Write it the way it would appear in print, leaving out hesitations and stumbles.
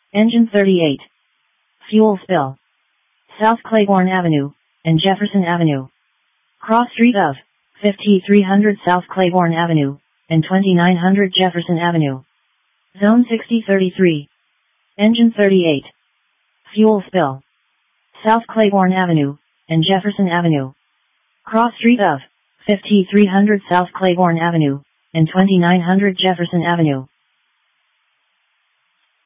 Engine 38. Fuel spill. South Claiborne Avenue and Jefferson Avenue. Cross street of 5300 South Claiborne Avenue and 2900 Jefferson Avenue. Zone 6033. Engine 38. Fuel spill. South Claiborne Avenue and Jefferson Avenue. Cross street of 5300 South Claiborne Avenue and 2900 Jefferson Avenue.